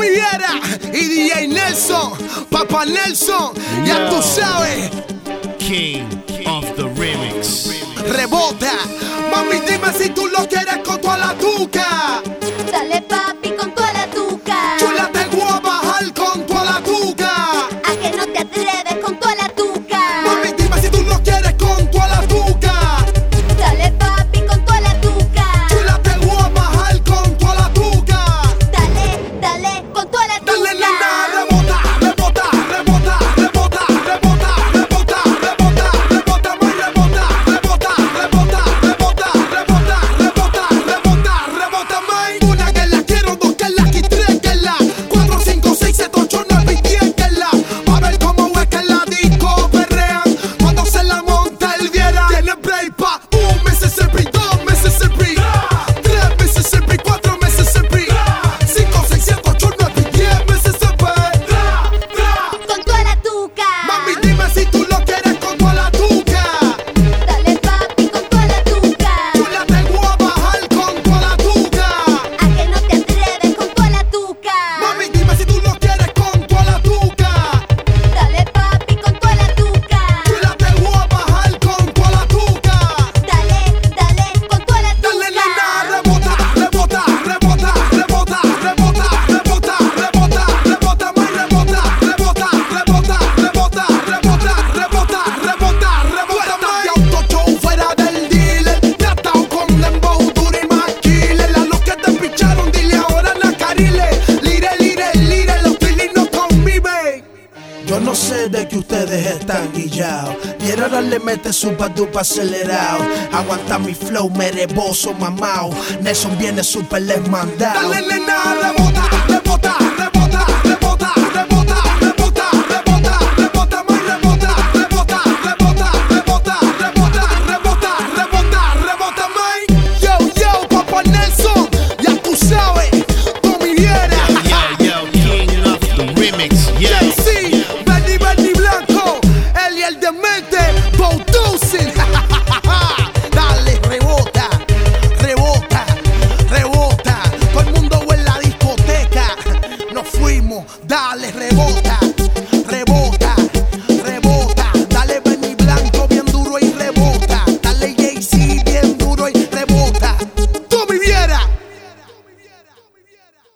Viera y DJ Nelson, Papa Nelson, ya tú sabes. King of the Remix. Rebota, mami, dime si tú lo quieres con toda la tuca. Dale papi con toda la tuca. Chula, te voy a bajar con toda la tuca. A que no te atreves con toda la tuca. Mami, dime si tú lo quieres con toda la tuca. Dale papi con toda la tuca. Chula, te voy a bajar con toda la tuca. Dale con toda la tuca. Dale, nena, rebota, rebota, rebota, rebota, rebota, rebota, rebota, rebota, muy rebota, rebota, rebota, rebota, rebota, rebota, rebota, rebota, muy. Una que la quiero, dos que la y tres que la, 4, 5, 6, 7, 8, 9 y 10 que la. A ver cómo es que la disco perrean cuando se la monta el Viera. Tiene break pa' un Mississippi, 2 Mississippi, 3 Mississippi, 4 Mississippi, 5, 6, 7, 8, 9 y 10 Mississippi. Con toda la tuca. Mami, dime si tú lo quieres con toda la tuca. Dale papi con toda la tuca. Chula, te voy a bajar con toda la tuca. A que no te atreves con toda la tuca. Mami, dime si tú lo quieres con toda la tuca. Dale papi con toda la tuca. Chula, te voy a bajar con toda la tuca. Dale con toda la tuca. Dale, nena, rebota, rebota, rebota, rebota, rebota, rebota, rebota, rebota, muy rebota, rebota, rebota, rebota, rebota, rebota, rebota, rebota, muy. De autoshow fuera del dealer, ya están con dembow, duro y más killer. A los que te picharon, dile ahora la carile. Lire, los feelings no conviven. Yo no sé de que ustedes están guillados. Viera ahora le mete super duper acelerado. Aguanta mi flow, mereboso, mamao. Nelson viene super desmandado. Dale, nena, rebota, rebota, rebota, rebota, rebota, rebota, rebota, rebota, muy rebota, rebota, rebota, rebota, rebota, rebota, rebota, rebota, muy. Yo, Papa Nelson, ya tú sabes, Tommy Viera. Yo, King of the Remix. Yeah. JC, Benny Blanco, el demente, Bo Deucin.